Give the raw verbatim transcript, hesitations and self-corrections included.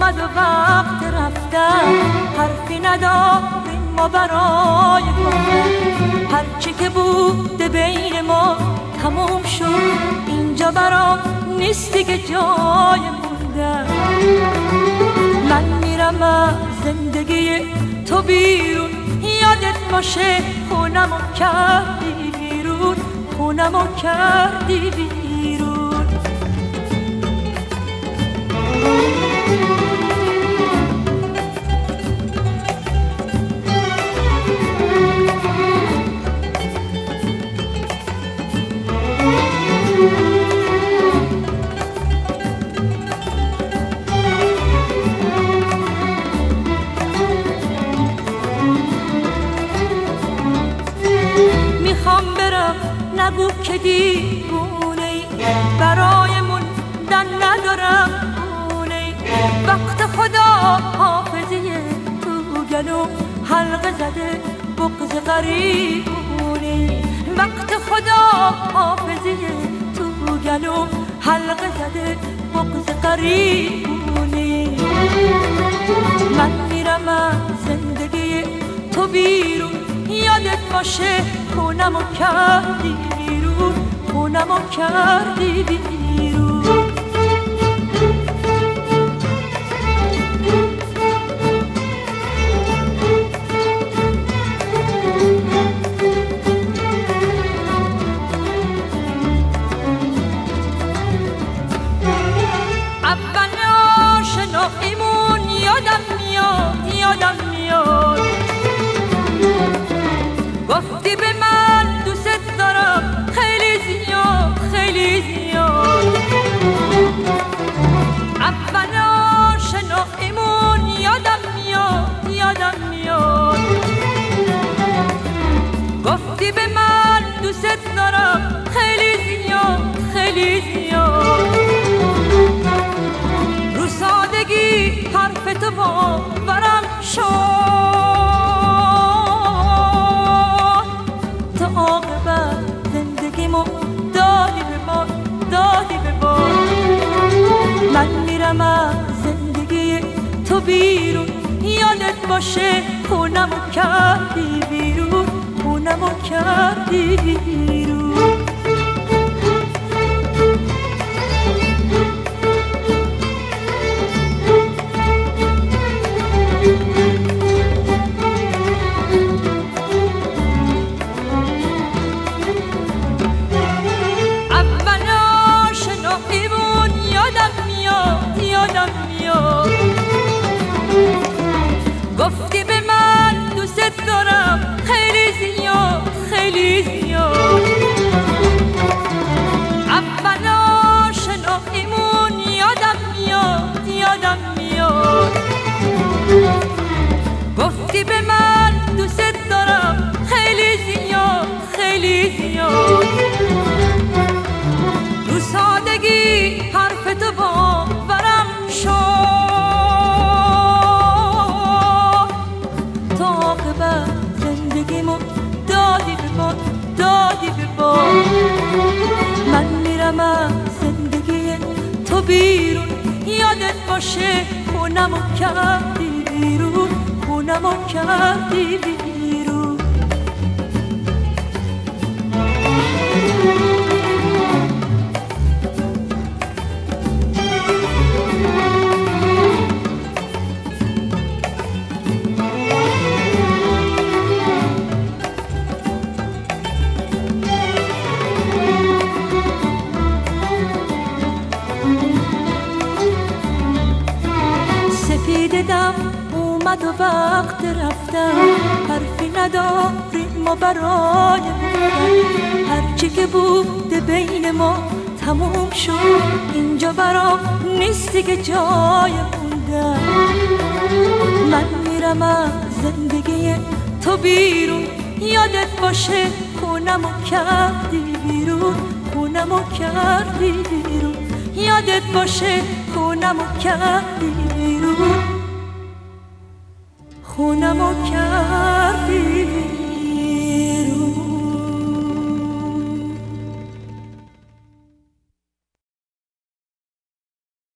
اومد و وقت رفتن، حرفی نداریم ما برای گفتن. هرچی که بوده بین ما تموم شد، اینجا برام نیستی که جای موندن. من میرم از زندگی تو بیرون، یادت باشه خونمو کردی بیرون، خونمو کردی بیرون. میخوام برم نگو که دیوونه ای، برای موندن ندارم خونه ای. وقت خدا حافظی تو گلو حلقه زده بغض غریبونه. وقت خدا حافظی تو گلو حلقه زده بغض غریبونه. من میرم از زندگی تو بیرون، یادت باشه خونمو کردی بیرون، خونمو کردی بیرون. اول آشناییمون یادم میاد، یادم میاد. گفتی به من دوست دارم خیلی زیاد، خیلی زیاد. اول آشناییمون یادم میاد، یادم میاد. گفتی به من دوست دارم خیلی زیاد، خیلی زیاد. رو سادگی حرف تو باورم شد، عاقبت زندگیمو دادی به ما، دادی به ما. من میرم از زندگی تو بیرون، یادت باشه خونمو کردی بیرون، خونمو کردی بیرون. گفتی به من دوست دارم خیلی زیاد، خیلی زیاد. اول آشناییمون یادم میاد، یادم میاد. گفتی به من دوست دارم خیلی زیاد، خیلی زیاد. رو سادگی حرف تو باورم شد، زندگیمو دادی به ما، دادی به ما. من میرم از زندگی تو بیرون، یادت باشه خونمو کردی بیرون، خونمو کردی بیرون. دیدم اومد و وقت رفتن، حرفی نداریم ما برای بودن. هرچی که بوده بین ما تموم شد، اینجا برام نیستی که جای موندن. من میرم از زندگی تو بیرون، یادت باشه خونمو کردی بیرون، خونمو کردی بیرون. یادت باشه خونمو کردی بیرون، خونمو کردی